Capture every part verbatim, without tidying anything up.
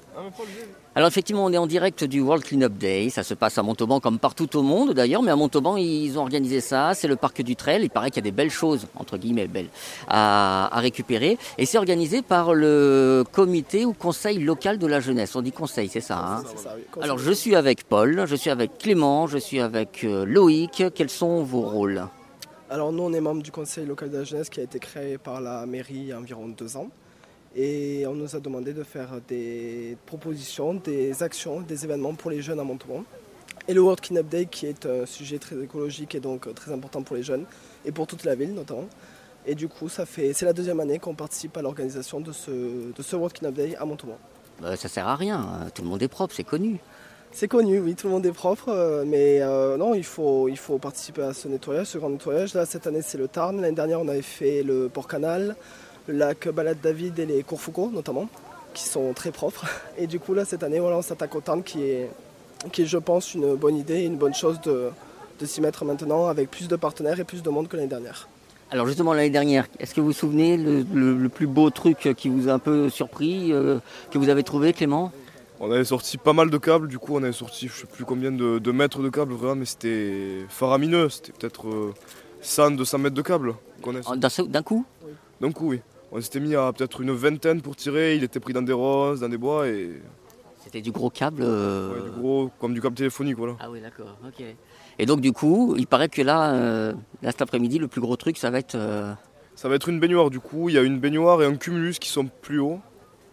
Alors effectivement, on est en direct du World Cleanup Day. Ça se passe à Montauban comme partout au monde d'ailleurs, mais à Montauban, ils ont organisé ça. C'est le parc du Trail. Il paraît qu'il y a des belles choses, entre guillemets belles, à, à récupérer. Et c'est organisé par le comité ou conseil local de la jeunesse. On dit conseil, c'est ça, hein? C'est ça, oui. Alors je suis avec Paul, je suis avec Clément, je suis avec euh, Loïc. Quels sont vos rôles? Alors nous, on est membre du conseil local de la jeunesse qui a été créé par la mairie il y a environ deux ans. Et on nous a demandé de faire des propositions, des actions, des événements pour les jeunes à Montauban. Et le World Cleanup Day qui est un sujet très écologique et donc très important pour les jeunes et pour toute la ville notamment. Et du coup, ça fait, c'est la deuxième année qu'on participe à l'organisation de ce, de ce World Cleanup Day à Montauban. Euh, ça sert à rien, tout le monde est propre, c'est connu. C'est connu, oui, tout le monde est propre, mais euh, non, il faut, il faut participer à ce nettoyage, ce grand nettoyage. Là, cette année, c'est le Tarn. L'année dernière, on avait fait le Port-Canal, le lac Balade-David et les cours Foucault notamment, qui sont très propres. Et du coup, là, cette année, voilà, on s'attaque au Tarn, qui est, qui est, je pense, une bonne idée et une bonne chose de, de s'y mettre maintenant avec plus de partenaires et plus de monde que l'année dernière. Alors justement, l'année dernière, est-ce que vous vous souvenez le, le, le plus beau truc qui vous a un peu surpris, euh, que vous avez trouvé, Clément ? On avait sorti pas mal de câbles, du coup on avait sorti je sais plus combien de, de mètres de câbles vraiment, mais c'était faramineux, c'était peut-être euh, cent, deux cents mètres de câbles. D'un, d'un coup ? Oui. D'un coup, oui. On s'était mis à peut-être une vingtaine pour tirer, il était pris dans des roses, dans des bois et... C'était du gros câble euh... Ouais, du gros, comme du câble téléphonique, voilà. Ah oui, d'accord, ok. Et donc du coup, il paraît que là, euh, là cet après-midi, le plus gros truc, ça va être... Euh... Ça va être une baignoire, du coup, il y a une baignoire et un cumulus qui sont plus hauts.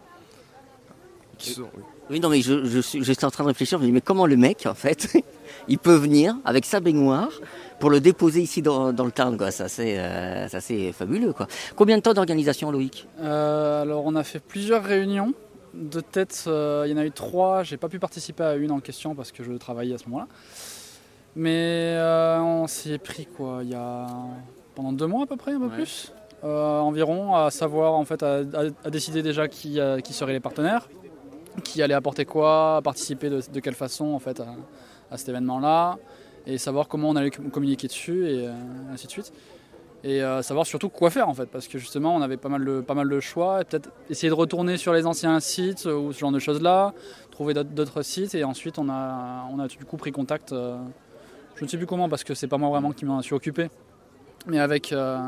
Qui sont, oui. Oui, non, mais je, je, suis, je suis en train de réfléchir, je me dis, mais comment le mec, en fait, il peut venir avec sa baignoire pour le déposer ici dans, dans le Tarn, quoi. Ça, c'est, euh, ça, c'est fabuleux, quoi. Combien de temps d'organisation, Loïc ? euh, Alors, on a fait plusieurs réunions. De tête, euh, il y en a eu trois. J'ai pas pu participer à une en question parce que je travaillais à ce moment-là. Mais euh, on s'y est pris, quoi, il y a pendant deux mois à peu près, un peu ouais. plus. Euh, environ, à savoir, en fait, à, à, à décider déjà qui, euh, qui seraient les partenaires, qui allait apporter quoi, participer de, de quelle façon en fait à, à cet événement-là, et savoir comment on allait communiquer dessus et euh, ainsi de suite. Et euh, savoir surtout quoi faire en fait, parce que justement on avait pas mal de, pas mal de choix, et peut-être essayer de retourner sur les anciens sites ou ce genre de choses-là, trouver d'autres, d'autres sites, et ensuite on a, on a du coup pris contact, euh, je ne sais plus comment parce que c'est pas moi vraiment qui m'en suis occupé, mais avec... Euh,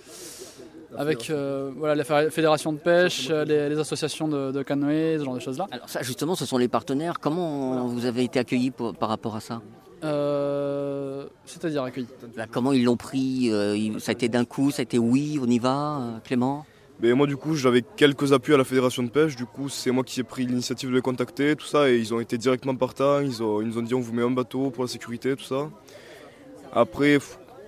Avec euh, voilà, la fédération de pêche, les, les associations de, de canoë, ce genre de choses-là. Alors ça, justement, ce sont les partenaires. Comment voilà. vous avez été accueillis pour, par rapport à ça ? euh, C'est-à-dire accueillis Là, comment ils l'ont pris ? Ça a été d'un coup, ça a été oui, on y va, Clément ? Mais moi, du coup, j'avais quelques appuis à la fédération de pêche. Du coup, c'est moi qui ai pris l'initiative de les contacter, tout ça. Et ils ont été directement partants. Ils, ont, ils nous ont dit on vous met un bateau pour la sécurité, tout ça. Après...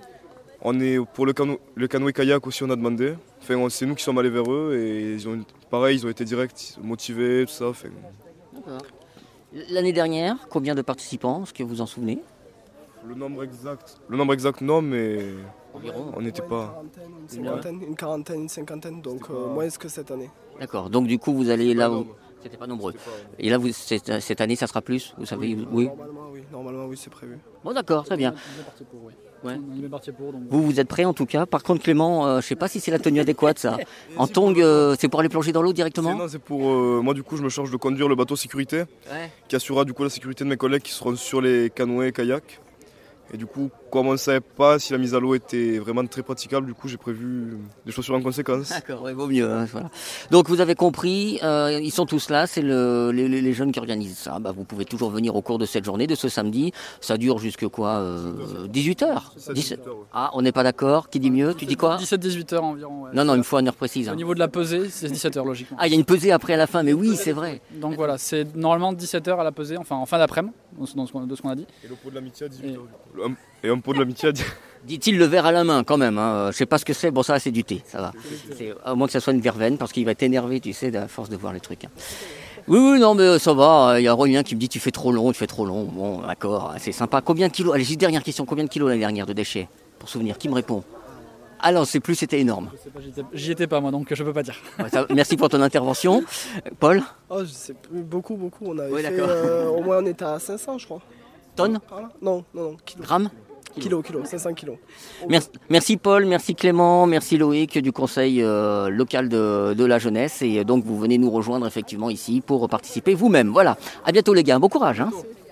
On est pour le, cano- le canoë-kayak aussi, on a demandé. Enfin, on, c'est nous qui sommes allés vers eux et ils ont, pareil, ils ont été directs, motivés, tout ça. Enfin... D'accord. L'année dernière, combien de participants, est-ce que vous en souvenez ? Le nombre exact, le nombre exact, non, mais environ. On n'était ouais, pas. Une cinquantaine, une quarantaine, une cinquantaine, donc euh, moins que cette année. D'accord. Donc du coup, vous allez là où c'était pas nombreux. C'était pas... Et là, vous, cette, cette année, ça sera plus, vous savez oui, oui. Normalement, oui. Normalement, oui, c'est prévu. Bon, d'accord, très bien. On est parti pour, oui. Ouais. On est parti pour, donc... Vous, vous êtes prêts en tout cas. Par contre, Clément, euh, je sais pas si c'est la tenue adéquate, ça. En tongs, euh, c'est pour aller plonger dans l'eau directement ? c'est, Non, c'est pour euh, moi. Du coup, je me charge de conduire le bateau sécurité, ouais. qui assurera du coup la sécurité de mes collègues qui seront sur les canoës et kayaks. Et du coup, comme on ne savait pas si la mise à l'eau était vraiment très praticable, du coup j'ai prévu des chaussures en conséquence. D'accord, ouais, vaut mieux. Hein, voilà. Donc vous avez compris, euh, ils sont tous là, c'est le, les, les jeunes qui organisent ça. Bah, vous pouvez toujours venir au cours de cette journée, de ce samedi. Ça dure jusque quoi euh, dix-huit heures dix-sept heures, ouais. Ah, on n'est pas d'accord. Qui dit mieux ? Tu dis quoi ? dix-sept à dix-huit heures environ. Ouais. Non, non, il me faut une heure précise. Hein. Au niveau de la pesée, c'est dix-sept heures logiquement. Ah, il y a une pesée après à la fin, mais oui, c'est vrai. Donc voilà, c'est normalement dix-sept heures à la pesée, enfin en fin d'après-midi, de ce qu'on a dit. Et le pot de l'amitié à dix-huit heures. Et... Et un pot de l'amitié à dix-huit heures. Dit-il le verre à la main quand même. Hein. Je sais pas ce que c'est. Bon, ça, c'est du thé, ça va. C'est, à moins que ça soit une verveine, parce qu'il va t'énerver, tu sais, à force de voir les trucs. Hein. Oui, oui, non, mais ça va. Il y a Romain qui me dit tu fais trop long, tu fais trop long. Bon, d'accord, c'est sympa. Combien de kilos ? Allez, j'ai une dernière question. Combien de kilos l'année dernière de déchets ? Pour souvenir, qui me répond ? Ah non, c'est plus, c'était énorme. Je sais pas, j'y, étais, j'y étais pas moi, donc je peux pas dire. Ouais, ça, merci pour ton intervention. Paul ? Oh, je sais plus, beaucoup, beaucoup. On avait oui, fait, euh, au moins on était à cinq cents, je crois. Tonnes ? Non, non, non. Kilos. Grammes ? Kilo, kilo, cinq cents kilos. Merci, merci Paul, merci Clément, merci Loïc du conseil euh, local de, de la jeunesse. Et donc vous venez nous rejoindre effectivement ici pour participer vous-même. Voilà, à bientôt les gars, bon courage. Hein.